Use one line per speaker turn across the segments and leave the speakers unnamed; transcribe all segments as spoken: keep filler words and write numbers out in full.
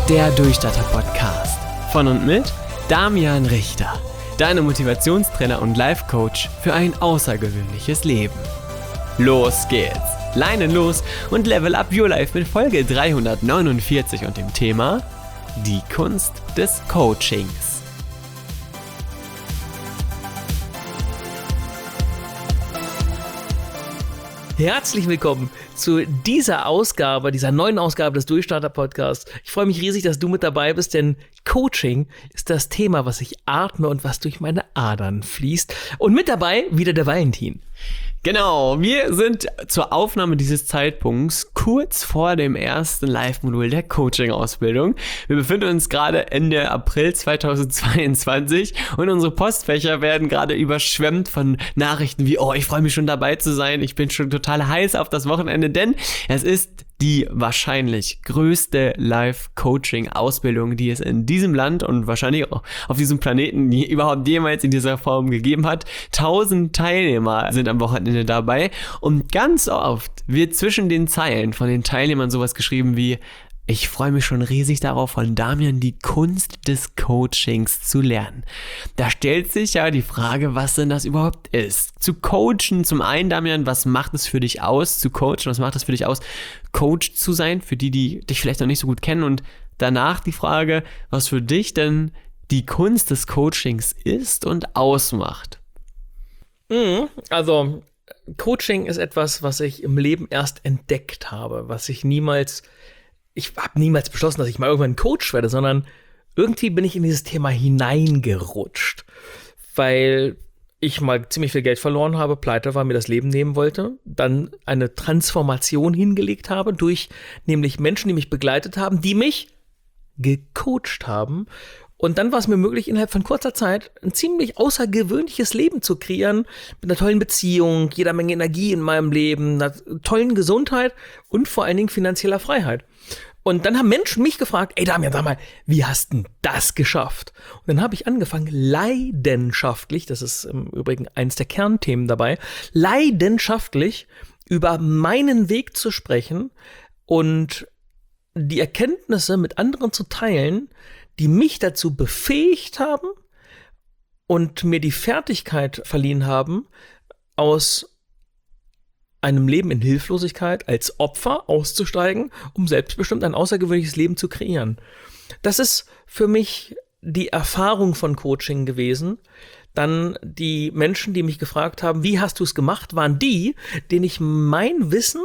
Der Durchstarter-Podcast von und mit Damian Richter, deinem Motivationstrainer und Life-Coach für ein außergewöhnliches Leben. Los geht's! Leinen los und level up your life mit Folge dreihundertneunundvierzig und dem Thema Die Kunst des Coachings.
Herzlich willkommen zu dieser Ausgabe, dieser neuen Ausgabe des Durchstarter-Podcasts. Ich freue mich riesig, dass du mit dabei bist, denn Coaching ist das Thema, was ich atme und was durch meine Adern fließt. Und mit dabei wieder der Valentin.
Genau, wir sind zur Aufnahme dieses Zeitpunkts kurz vor dem ersten Live-Modul der Coaching-Ausbildung. Wir befinden uns gerade Ende April zweitausendzweiundzwanzig und unsere Postfächer werden gerade überschwemmt von Nachrichten wie, oh, ich freue mich schon dabei zu sein, ich bin schon total heiß auf das Wochenende, denn es ist die wahrscheinlich größte Live-Coaching-Ausbildung, die es in diesem Land und wahrscheinlich auch auf diesem Planeten die überhaupt jemals in dieser Form gegeben hat. Tausend Teilnehmer sind am Wochenende dabei und ganz oft wird zwischen den Zeilen von den Teilnehmern sowas geschrieben wie: Ich freue mich schon riesig darauf, von Damian die Kunst des Coachings zu lernen. Da stellt sich ja die Frage, was denn das überhaupt ist. Zu coachen, zum einen, Damian, was macht es für dich aus, zu coachen, was macht es für dich aus, Coach zu sein, für die, die dich vielleicht noch nicht so gut kennen. Und danach die Frage, was für dich denn die Kunst des Coachings ist und ausmacht.
Also, Coaching ist etwas, was ich im Leben erst entdeckt habe, was ich niemals... Ich habe niemals beschlossen, dass ich mal irgendwann Coach werde, sondern irgendwie bin ich in dieses Thema hineingerutscht, weil ich mal ziemlich viel Geld verloren habe, pleite war, mir das Leben nehmen wollte, dann eine Transformation hingelegt habe durch nämlich Menschen, die mich begleitet haben, die mich gecoacht haben. Und dann war es mir möglich, innerhalb von kurzer Zeit ein ziemlich außergewöhnliches Leben zu kreieren, mit einer tollen Beziehung, jeder Menge Energie in meinem Leben, einer tollen Gesundheit und vor allen Dingen finanzieller Freiheit. Und dann haben Menschen mich gefragt, ey Damian, sag mal, wie hast denn das geschafft? Und dann habe ich angefangen, leidenschaftlich, das ist im Übrigen eins der Kernthemen dabei, leidenschaftlich über meinen Weg zu sprechen und die Erkenntnisse mit anderen zu teilen, die mich dazu befähigt haben und mir die Fertigkeit verliehen haben, aus einem Leben in Hilflosigkeit als Opfer auszusteigen, um selbstbestimmt ein außergewöhnliches Leben zu kreieren. Das ist für mich die Erfahrung von Coaching gewesen. Dann die Menschen, die mich gefragt haben, wie hast du es gemacht, waren die, denen ich mein Wissen,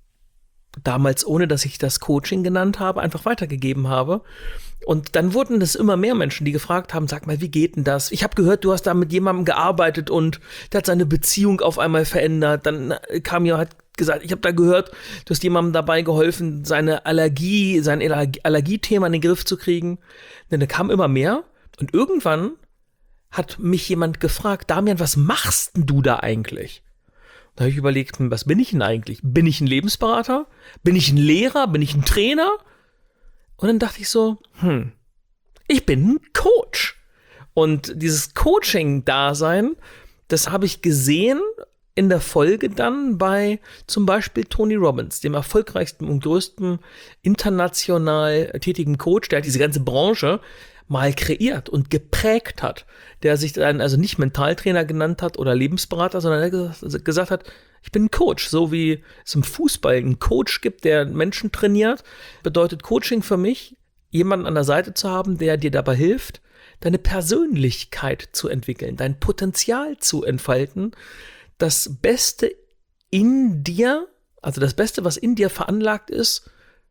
damals ohne dass ich das Coaching genannt habe, einfach weitergegeben habe. Und dann wurden es immer mehr Menschen, die gefragt haben, sag mal, wie geht denn das? Ich habe gehört, du hast da mit jemandem gearbeitet und der hat seine Beziehung auf einmal verändert. Dann kam ja, hat gesagt, ich habe da gehört, du hast jemandem dabei geholfen, seine Allergie, sein Allergiethema in den Griff zu kriegen. Denn da kam immer mehr und irgendwann hat mich jemand gefragt, Damian, was machst denn du da eigentlich? Da habe ich überlegt, was bin ich denn eigentlich? Bin ich ein Lebensberater? Bin ich ein Lehrer? Bin ich ein Trainer? Und dann dachte ich so, hm, ich bin ein Coach. Und dieses Coaching-Dasein, das habe ich gesehen in der Folge dann bei zum Beispiel Tony Robbins, dem erfolgreichsten und größten international tätigen Coach, der hat diese ganze Branche mal kreiert und geprägt hat, der sich dann also nicht Mentaltrainer genannt hat oder Lebensberater, sondern der gesagt hat, ich bin ein Coach, so wie es im Fußball einen Coach gibt, der Menschen trainiert, bedeutet Coaching für mich, jemanden an der Seite zu haben, der dir dabei hilft, deine Persönlichkeit zu entwickeln, dein Potenzial zu entfalten, das Beste in dir, also das Beste, was in dir veranlagt ist,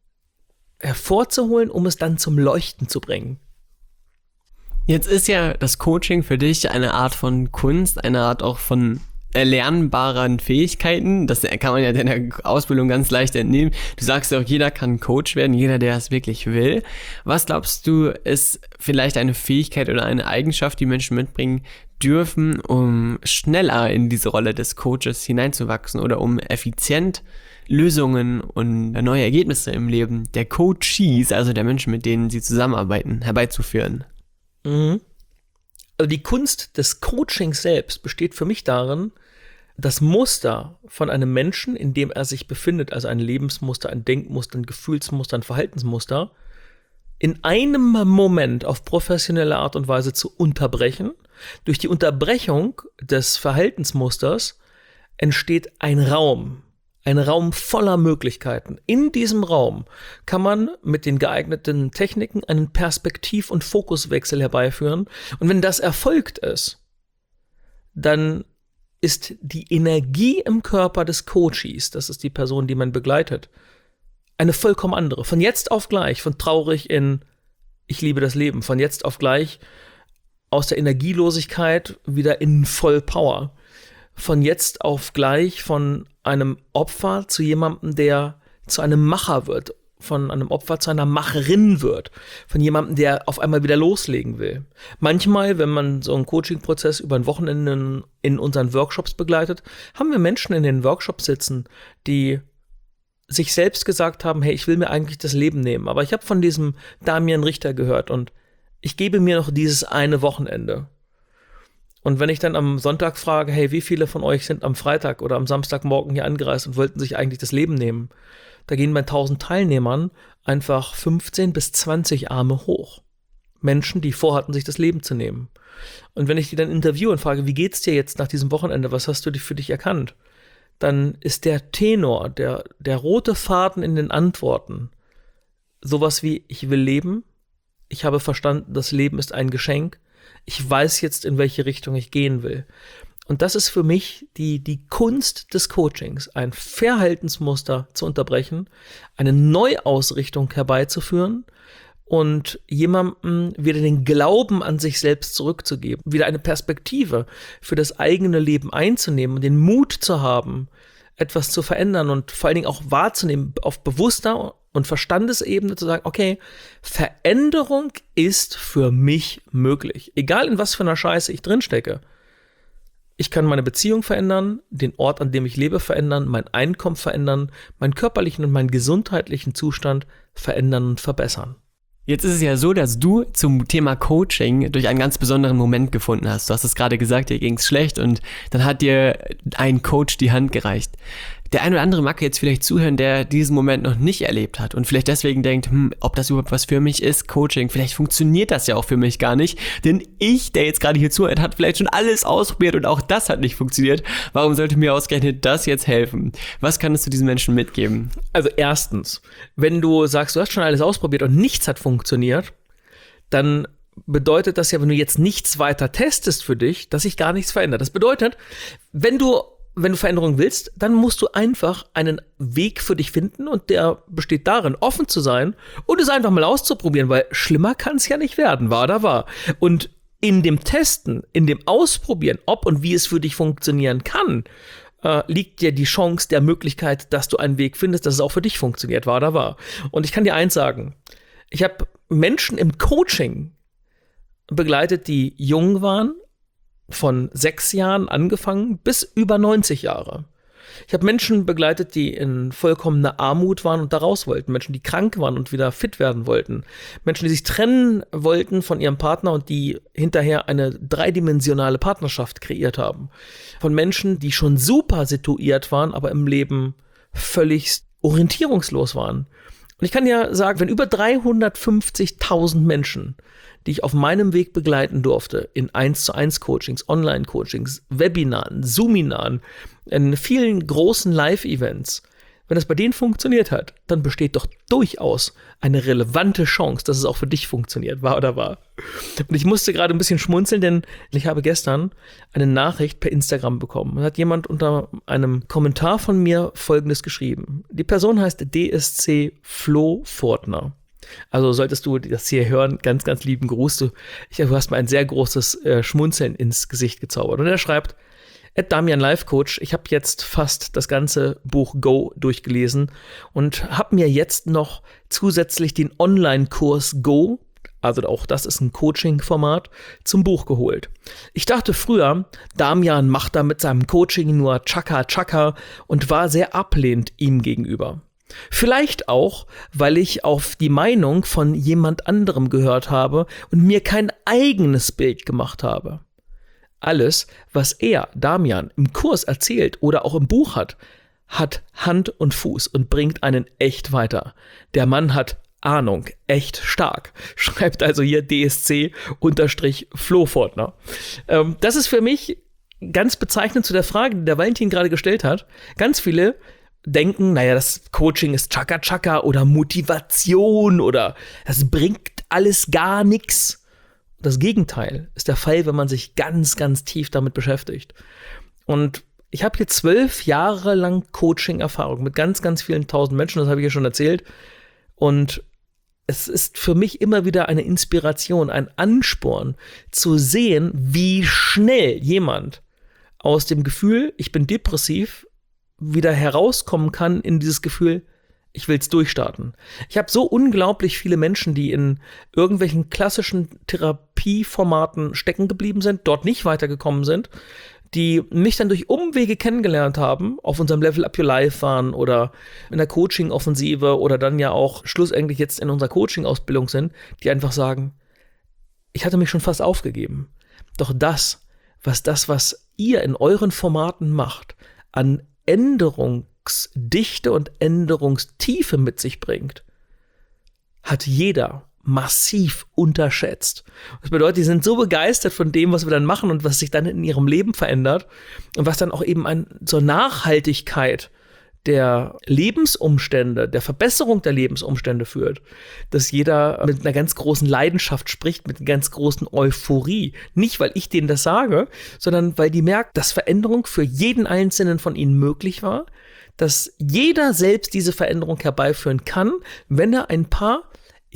hervorzuholen, um es dann zum Leuchten zu bringen.
Jetzt ist ja das Coaching für dich eine Art von Kunst, eine Art auch von erlernbaren Fähigkeiten. Das kann man ja deiner Ausbildung ganz leicht entnehmen. Du sagst ja auch, jeder kann Coach werden, jeder, der es wirklich will. Was glaubst du, ist vielleicht eine Fähigkeit oder eine Eigenschaft, die Menschen mitbringen dürfen, um schneller in diese Rolle des Coaches hineinzuwachsen oder um effizient Lösungen und neue Ergebnisse im Leben der Coachees, also der Menschen, mit denen sie zusammenarbeiten, herbeizuführen?
Mhm. Also die Kunst des Coachings selbst besteht für mich darin, das Muster von einem Menschen, in dem er sich befindet, also ein Lebensmuster, ein Denkmuster, ein Gefühlsmuster, ein Verhaltensmuster, in einem Moment auf professionelle Art und Weise zu unterbrechen. Durch die Unterbrechung des Verhaltensmusters entsteht ein Raum, ein Raum voller Möglichkeiten. In diesem Raum kann man mit den geeigneten Techniken einen Perspektiv- und Fokuswechsel herbeiführen. Und wenn das erfolgt ist, dann ist die Energie im Körper des Coaches, das ist die Person, die man begleitet, eine vollkommen andere. Von jetzt auf gleich, von traurig in ich liebe das Leben, von jetzt auf gleich aus der Energielosigkeit wieder in Vollpower. Von jetzt auf gleich von einem Opfer zu jemandem, der zu einem Macher wird, von einem Opfer zu einer Macherin wird, von jemandem, der auf einmal wieder loslegen will. Manchmal, wenn man so einen Coaching-Prozess über ein Wochenende in unseren Workshops begleitet, haben wir Menschen in den Workshops sitzen, die sich selbst gesagt haben, hey, ich will mir eigentlich das Leben nehmen, aber ich habe von diesem Damian Richter gehört und ich gebe mir noch dieses eine Wochenende. Und wenn ich dann am Sonntag frage, hey, wie viele von euch sind am Freitag oder am Samstagmorgen hier angereist und wollten sich eigentlich das Leben nehmen? Da gehen bei tausend Teilnehmern einfach fünfzehn bis zwanzig Arme hoch. Menschen, die vorhatten, sich das Leben zu nehmen. Und wenn ich die dann interviewe und frage, wie geht's dir jetzt nach diesem Wochenende? Was hast du für dich erkannt? Dann ist der Tenor, der, der rote Faden in den Antworten sowas wie, ich will leben, ich habe verstanden, das Leben ist ein Geschenk, ich weiß jetzt, in welche Richtung ich gehen will. Und das ist für mich die, die Kunst des Coachings, ein Verhaltensmuster zu unterbrechen, eine Neuausrichtung herbeizuführen und jemandem wieder den Glauben an sich selbst zurückzugeben, wieder eine Perspektive für das eigene Leben einzunehmen und den Mut zu haben, etwas zu verändern und vor allen Dingen auch wahrzunehmen, auf bewusster und Verstandesebene zu sagen, okay, Veränderung ist für mich möglich. Egal in was für einer Scheiße ich drinstecke. Ich kann meine Beziehung verändern, den Ort, an dem ich lebe, verändern, mein Einkommen verändern, meinen körperlichen und meinen gesundheitlichen Zustand verändern und verbessern.
Jetzt ist es ja so, dass du zum Thema Coaching durch einen ganz besonderen Moment gefunden hast. Du hast es gerade gesagt, dir ging's schlecht und dann hat dir ein Coach die Hand gereicht. Der ein oder andere mag jetzt vielleicht zuhören, der diesen Moment noch nicht erlebt hat und vielleicht deswegen denkt, hm, ob das überhaupt was für mich ist, Coaching, vielleicht funktioniert das ja auch für mich gar nicht, denn ich, der jetzt gerade hier zuhört, hat vielleicht schon alles ausprobiert und auch das hat nicht funktioniert. Warum sollte mir ausgerechnet das jetzt helfen? Was kannst du diesen Menschen mitgeben?
Also erstens, wenn du sagst, du hast schon alles ausprobiert und nichts hat funktioniert, dann bedeutet das ja, wenn du jetzt nichts weiter testest für dich, dass sich gar nichts verändert. Das bedeutet, wenn du Wenn du Veränderung willst, dann musst du einfach einen Weg für dich finden und der besteht darin, offen zu sein und es einfach mal auszuprobieren, weil schlimmer kann es ja nicht werden, wahr oder wahr. Und in dem Testen, in dem Ausprobieren, ob und wie es für dich funktionieren kann, äh, liegt ja die Chance der Möglichkeit, dass du einen Weg findest, dass es auch für dich funktioniert, wahr oder wahr. Und ich kann dir eins sagen, ich habe Menschen im Coaching begleitet, die jung waren, von sechs Jahren angefangen bis über neunzig Jahre. Ich habe Menschen begleitet, die in vollkommener Armut waren und da raus wollten. Menschen, die krank waren und wieder fit werden wollten. Menschen, die sich trennen wollten von ihrem Partner und die hinterher eine dreidimensionale Partnerschaft kreiert haben. Von Menschen, die schon super situiert waren, aber im Leben völlig orientierungslos waren. Und ich kann ja sagen, wenn über dreihundertfünfzigtausend Menschen, die ich auf meinem Weg begleiten durfte, in eins zu eins Coachings, Online-Coachings, Webinaren, Zoominaren, in vielen großen Live-Events, wenn das bei denen funktioniert hat, dann besteht doch durchaus eine relevante Chance, dass es auch für dich funktioniert, wahr oder wahr. Und ich musste gerade ein bisschen schmunzeln, denn ich habe gestern eine Nachricht per Instagram bekommen. Da hat jemand unter einem Kommentar von mir Folgendes geschrieben. Die Person heißt D S C Flo Fortner. Also solltest du das hier hören, ganz, ganz lieben Gruß. Du, ich, du hast mir ein sehr großes äh, Schmunzeln ins Gesicht gezaubert. Und er schreibt, At Damian Life Coach, ich habe jetzt fast das ganze Buch Go durchgelesen und habe mir jetzt noch zusätzlich den Online-Kurs Go, also auch das ist ein Coaching-Format, zum Buch geholt. Ich dachte früher, Damian macht da mit seinem Coaching nur Chaka Chaka und war sehr ablehnend ihm gegenüber. Vielleicht auch, weil ich auf die Meinung von jemand anderem gehört habe und mir kein eigenes Bild gemacht habe. Alles, was er, Damian, im Kurs erzählt oder auch im Buch hat, hat Hand und Fuß und bringt einen echt weiter. Der Mann hat Ahnung, echt stark. Schreibt also hier D S C-Flohfortner. Ähm, das ist für mich ganz bezeichnend zu der Frage, die der Valentin gerade gestellt hat. Ganz viele denken, naja, das Coaching ist Chaka-Chaka oder Motivation oder das bringt alles gar nichts. Das Gegenteil ist der Fall, wenn man sich ganz, ganz tief damit beschäftigt. Und ich habe hier zwölf Jahre lang Coaching-Erfahrung mit ganz, ganz vielen tausend Menschen, das habe ich ja schon erzählt. Und es ist für mich immer wieder eine Inspiration, ein Ansporn zu sehen, wie schnell jemand aus dem Gefühl, ich bin depressiv, wieder herauskommen kann in dieses Gefühl, ich will es durchstarten. Ich habe so unglaublich viele Menschen, die in irgendwelchen klassischen Therapieformaten stecken geblieben sind, dort nicht weitergekommen sind, die mich dann durch Umwege kennengelernt haben, auf unserem Level Up Your Life waren oder in der Coaching-Offensive oder dann ja auch schlussendlich jetzt in unserer Coaching-Ausbildung sind, die einfach sagen, ich hatte mich schon fast aufgegeben. Doch das, was das, was ihr in euren Formaten macht, an Änderungsdichte und Änderungstiefe mit sich bringt, hat jeder massiv unterschätzt. Das bedeutet, die sind so begeistert von dem, was wir dann machen und was sich dann in ihrem Leben verändert und was dann auch eben an, zur Nachhaltigkeit der Lebensumstände, der Verbesserung der Lebensumstände führt, dass jeder mit einer ganz großen Leidenschaft spricht, mit einer ganz großen Euphorie. Nicht, weil ich denen das sage, sondern weil die merken, dass Veränderung für jeden Einzelnen von ihnen möglich war, dass jeder selbst diese Veränderung herbeiführen kann, wenn er ein paar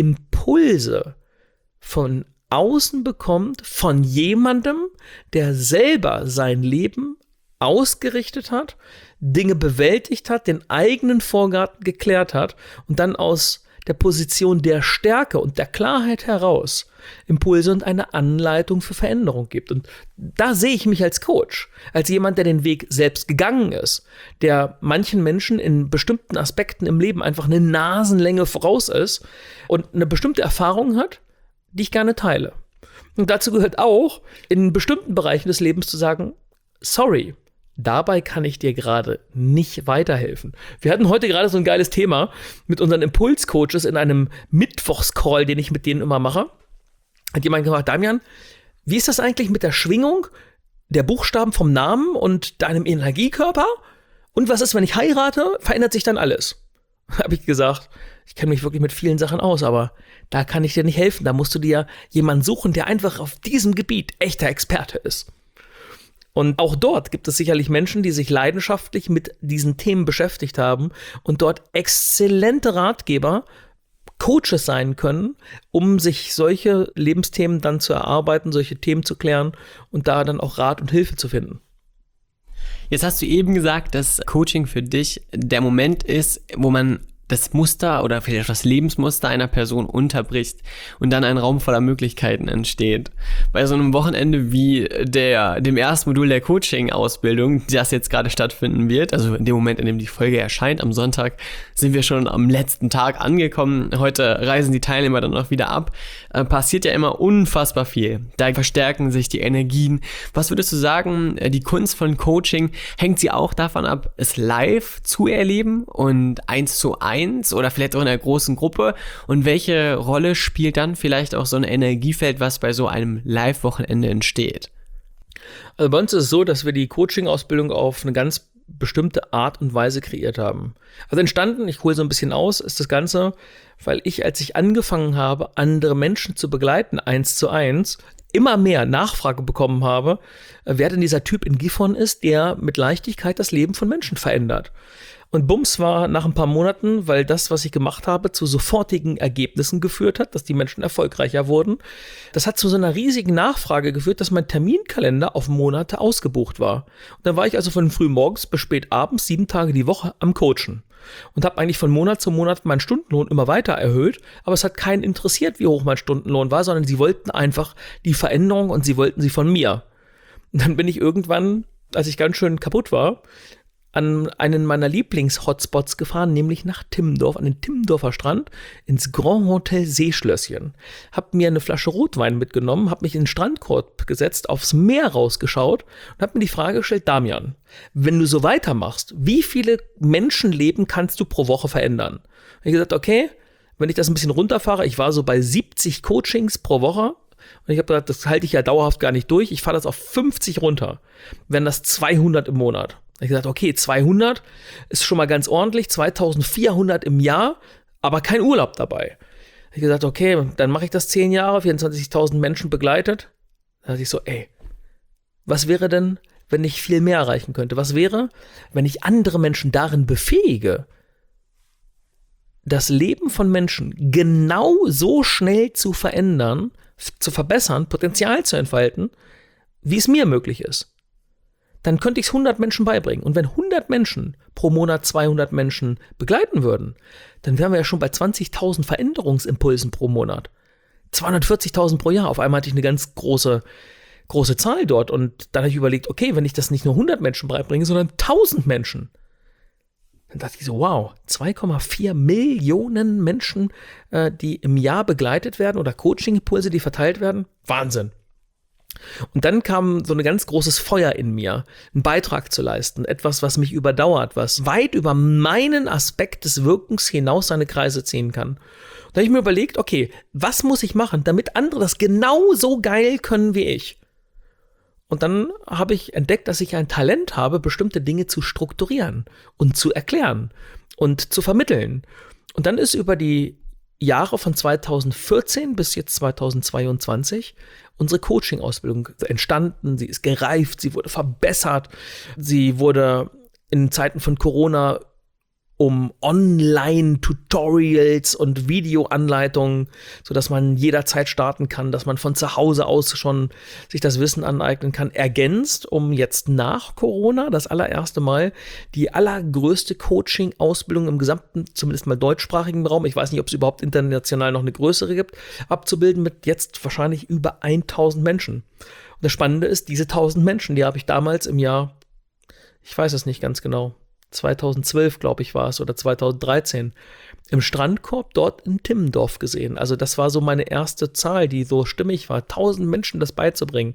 Impulse von außen bekommt, von jemandem, der selber sein Leben ausgerichtet hat, Dinge bewältigt hat, den eigenen Vorgarten geklärt hat und dann aus der Position der Stärke und der Klarheit heraus Impulse und eine Anleitung für Veränderung gibt. Und da sehe ich mich als Coach, als jemand, der den Weg selbst gegangen ist, der manchen Menschen in bestimmten Aspekten im Leben einfach eine Nasenlänge voraus ist und eine bestimmte Erfahrung hat, die ich gerne teile. Und dazu gehört auch, in bestimmten Bereichen des Lebens zu sagen, sorry, dabei kann ich dir gerade nicht weiterhelfen. Wir hatten heute gerade so ein geiles Thema mit unseren Impulscoaches in einem Mittwochscall, den ich mit denen immer mache. Hat jemand gefragt, Damian, wie ist das eigentlich mit der Schwingung der Buchstaben vom Namen und deinem Energiekörper? Und was ist, wenn ich heirate? Verändert sich dann alles? Habe ich gesagt, ich kenne mich wirklich mit vielen Sachen aus, aber da kann ich dir nicht helfen. Da musst du dir jemanden suchen, der einfach auf diesem Gebiet echter Experte ist. Und auch dort gibt es sicherlich Menschen, die sich leidenschaftlich mit diesen Themen beschäftigt haben und dort exzellente Ratgeber, Coaches sein können, um sich solche Lebensthemen dann zu erarbeiten, solche Themen zu klären und da dann auch Rat und Hilfe zu finden.
Jetzt hast du eben gesagt, dass Coaching für dich der Moment ist, wo man das Muster oder vielleicht das Lebensmuster einer Person unterbricht und dann ein Raum voller Möglichkeiten entsteht. Bei so einem Wochenende wie der, dem ersten Modul der Coaching-Ausbildung, das jetzt gerade stattfinden wird, also in dem Moment, in dem die Folge erscheint, am Sonntag, sind wir schon am letzten Tag angekommen. Heute reisen die Teilnehmer dann auch wieder ab. Äh, passiert ja immer unfassbar viel. Da verstärken sich die Energien. Was würdest du sagen, die Kunst von Coaching, hängt sie auch davon ab, es live zu erleben und eins zu eins oder vielleicht auch in einer großen Gruppe? Und welche Rolle spielt dann vielleicht auch so ein Energiefeld, was bei so einem Live-Wochenende entsteht?
Also bei uns ist es so, dass wir die Coaching-Ausbildung auf eine ganz bestimmte Art und Weise kreiert haben. Also entstanden, ich hole so ein bisschen aus, ist das Ganze, weil ich, als ich angefangen habe, andere Menschen zu begleiten, eins zu eins, immer mehr Nachfrage bekommen habe, wer denn dieser Typ in Gifhorn ist, der mit Leichtigkeit das Leben von Menschen verändert. Und Bums war nach ein paar Monaten, weil das, was ich gemacht habe, zu sofortigen Ergebnissen geführt hat, dass die Menschen erfolgreicher wurden. Das hat zu so einer riesigen Nachfrage geführt, dass mein Terminkalender auf Monate ausgebucht war. Und dann war ich also von früh morgens bis spät abends, sieben Tage die Woche am Coachen. Und habe eigentlich von Monat zu Monat meinen Stundenlohn immer weiter erhöht. Aber es hat keinen interessiert, wie hoch mein Stundenlohn war, sondern sie wollten einfach die Veränderung und sie wollten sie von mir. Und dann bin ich irgendwann, als ich ganz schön kaputt war, an einen meiner Lieblings-Hotspots gefahren, nämlich nach Timmendorf, an den Timmendorfer Strand, ins Grand Hotel Seeschlösschen. Hab mir eine Flasche Rotwein mitgenommen, hab mich in den Strandkorb gesetzt, aufs Meer rausgeschaut und hab mir die Frage gestellt, Damian, wenn du so weitermachst, wie viele Menschenleben kannst du pro Woche verändern? Und ich gesagt, okay, wenn ich das ein bisschen runterfahre, ich war so bei siebzig Coachings pro Woche und ich habe gesagt, das halte ich ja dauerhaft gar nicht durch. Ich fahre das auf fünfzig runter. Wären das zweihundert im Monat. Da habe ich gesagt, okay, zweihundert ist schon mal ganz ordentlich, zweitausendvierhundert im Jahr, aber kein Urlaub dabei. Da habe ich gesagt, okay, dann mache ich das zehn Jahre, vierundzwanzigtausend Menschen begleitet. Da dachte ich so, ey, was wäre denn, wenn ich viel mehr erreichen könnte? Was wäre, wenn ich andere Menschen darin befähige, das Leben von Menschen genau so schnell zu verändern, zu verbessern, Potenzial zu entfalten, wie es mir möglich ist? Dann könnte ich es hundert Menschen beibringen. Und wenn hundert Menschen pro Monat zweihundert Menschen begleiten würden, dann wären wir ja schon bei zwanzigtausend Veränderungsimpulsen pro Monat. zweihundertvierzigtausend pro Jahr. Auf einmal hatte ich eine ganz große, große Zahl dort. Und dann habe ich überlegt, okay, wenn ich das nicht nur hundert Menschen beibringe, sondern tausend Menschen, dann dachte ich so, wow, zwei Komma vier Millionen Menschen, äh, die im Jahr begleitet werden oder Coaching-Impulse, die verteilt werden. Wahnsinn. Und dann kam so ein ganz großes Feuer in mir, einen Beitrag zu leisten, etwas, was mich überdauert, was weit über meinen Aspekt des Wirkens hinaus seine Kreise ziehen kann. Und da habe ich mir überlegt, okay, was muss ich machen, damit andere das genauso geil können wie ich? Und dann habe ich entdeckt, dass ich ein Talent habe, bestimmte Dinge zu strukturieren und zu erklären und zu vermitteln. Und dann ist über die Jahre von zweitausendvierzehn bis jetzt zweitausendzweiundzwanzig unsere Coaching-Ausbildung entstanden. Sie ist gereift, sie wurde verbessert, sie wurde in Zeiten von Corona um Online-Tutorials und Videoanleitungen, sodass man jederzeit starten kann, dass man von zu Hause aus schon sich das Wissen aneignen kann, ergänzt, um jetzt nach Corona das allererste Mal die allergrößte Coaching-Ausbildung im gesamten, zumindest mal deutschsprachigen Raum, ich weiß nicht, ob es überhaupt international noch eine größere gibt, abzubilden mit jetzt wahrscheinlich über tausend Menschen. Und das Spannende ist, diese tausend Menschen, die habe ich damals im Jahr, ich weiß es nicht ganz genau, zweitausendzwölf, glaube ich, war es, oder zweitausenddreizehn, im Strandkorb dort in Timmendorf gesehen. Also das war so meine erste Zahl, die so stimmig war, tausend Menschen das beizubringen.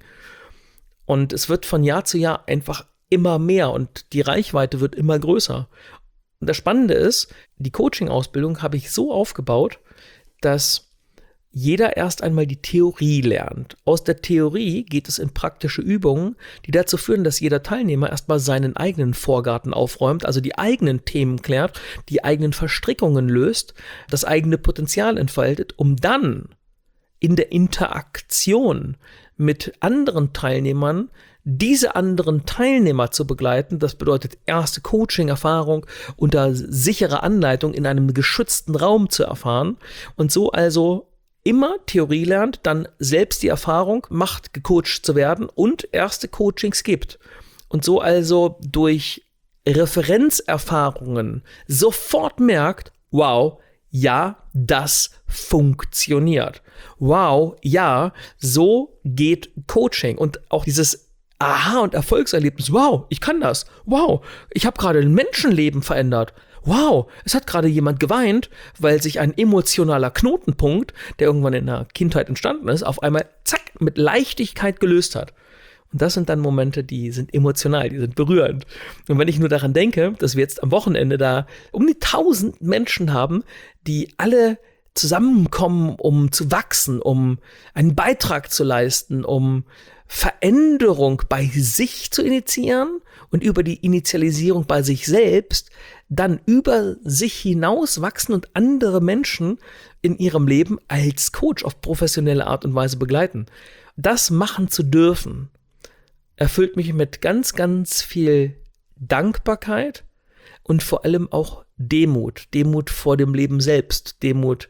Und es wird von Jahr zu Jahr einfach immer mehr und die Reichweite wird immer größer. Und das Spannende ist, die Coaching-Ausbildung habe ich so aufgebaut, dass jeder erst einmal die Theorie lernt. Aus der Theorie geht es in praktische Übungen, die dazu führen, dass jeder Teilnehmer erstmal seinen eigenen Vorgarten aufräumt, also die eigenen Themen klärt, die eigenen Verstrickungen löst, das eigene Potenzial entfaltet, um dann in der Interaktion mit anderen Teilnehmern diese anderen Teilnehmer zu begleiten. Das bedeutet erste Coaching-Erfahrung unter sicherer Anleitung in einem geschützten Raum zu erfahren und so also immer Theorie lernt, dann selbst die Erfahrung macht, gecoacht zu werden und erste Coachings gibt. Und so also durch Referenzerfahrungen sofort merkt, wow, ja, das funktioniert. Wow, ja, so geht Coaching. Und auch dieses Aha- und Erfolgserlebnis, wow, ich kann das. Wow, ich habe gerade ein Menschenleben verändert. Wow, es hat gerade jemand geweint, weil sich ein emotionaler Knotenpunkt, der irgendwann in der Kindheit entstanden ist, auf einmal zack, mit Leichtigkeit gelöst hat. Und das sind dann Momente, die sind emotional, die sind berührend. Und wenn ich nur daran denke, dass wir jetzt am Wochenende da um die tausend Menschen haben, die alle zusammenkommen, um zu wachsen, um einen Beitrag zu leisten, um Veränderung bei sich zu initiieren und über die Initialisierung bei sich selbst dann über sich hinaus wachsen und andere Menschen in ihrem Leben als Coach auf professionelle Art und Weise begleiten. Das machen zu dürfen, erfüllt mich mit ganz, ganz viel Dankbarkeit und vor allem auch Demut. Demut vor dem Leben selbst. Demut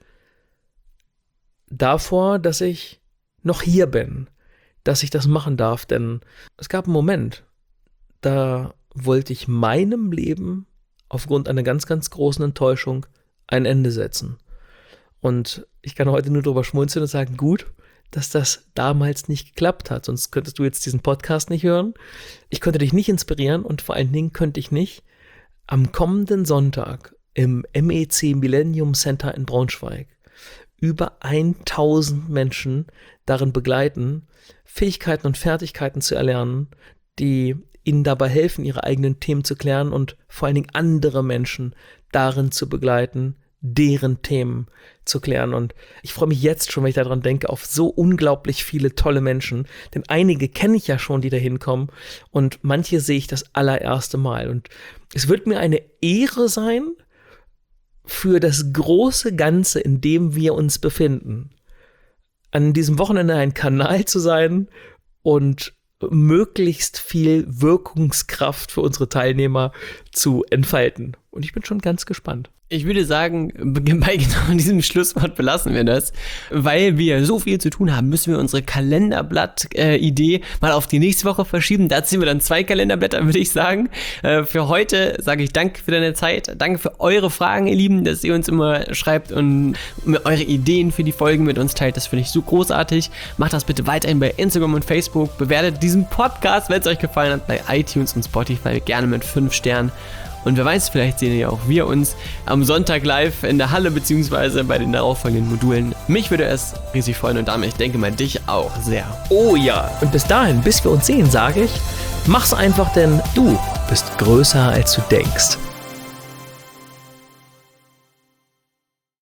davor, dass ich noch hier bin, dass ich das machen darf. Denn es gab einen Moment, da wollte ich meinem Leben aufgrund einer ganz, ganz großen Enttäuschung ein Ende setzen. Und ich kann heute nur darüber schmunzeln und sagen, gut, dass das damals nicht geklappt hat, sonst könntest du jetzt diesen Podcast nicht hören. Ich könnte dich nicht inspirieren und vor allen Dingen könnte ich nicht am kommenden Sonntag im M E C Millennium Center in Braunschweig über tausend Menschen darin begleiten, Fähigkeiten und Fertigkeiten zu erlernen, die ihnen dabei helfen, ihre eigenen Themen zu klären und vor allen Dingen andere Menschen darin zu begleiten, deren Themen zu klären. Und ich freue mich jetzt schon, wenn ich daran denke, auf so unglaublich viele tolle Menschen. Denn einige kenne ich ja schon, die da hinkommen. Und manche sehe ich das allererste Mal. Und es wird mir eine Ehre sein, für das große Ganze, in dem wir uns befinden, an diesem Wochenende ein Kanal zu sein und möglichst viel Wirkungskraft für unsere Teilnehmer zu entfalten. Und ich bin schon ganz gespannt.
Ich würde sagen, bei genau diesem Schlusswort belassen wir das. Weil wir so viel zu tun haben, müssen wir unsere Kalenderblatt-Idee mal auf die nächste Woche verschieben. Da ziehen wir dann zwei Kalenderblätter, würde ich sagen. Äh, für heute sage ich danke für deine Zeit. Danke für eure Fragen, ihr Lieben, dass ihr uns immer schreibt und eure Ideen für die Folgen mit uns teilt. Das finde ich so großartig. Macht das bitte weiterhin bei Instagram und Facebook. Bewertet diesen Podcast, wenn es euch gefallen hat, bei iTunes und Spotify gerne mit fünf Sternen. Und wer weiß, vielleicht sehen ja auch wir uns am Sonntag live in der Halle beziehungsweise bei den darauffolgenden Modulen. Mich würde es riesig freuen und damit, ich denke mal, dich auch sehr.
Oh ja, und bis dahin, bis wir uns sehen, sage ich, mach's einfach, denn du bist größer, als du denkst.